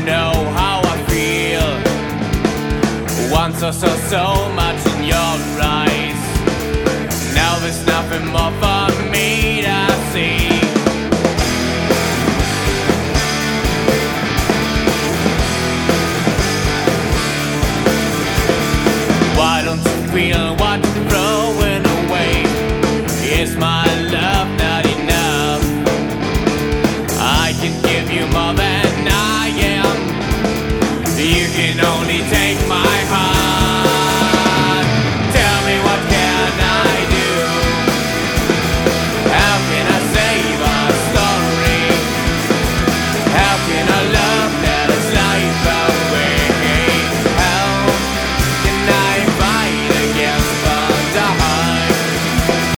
know how I feel. Once I saw so much in your eyes. Now there's nothing more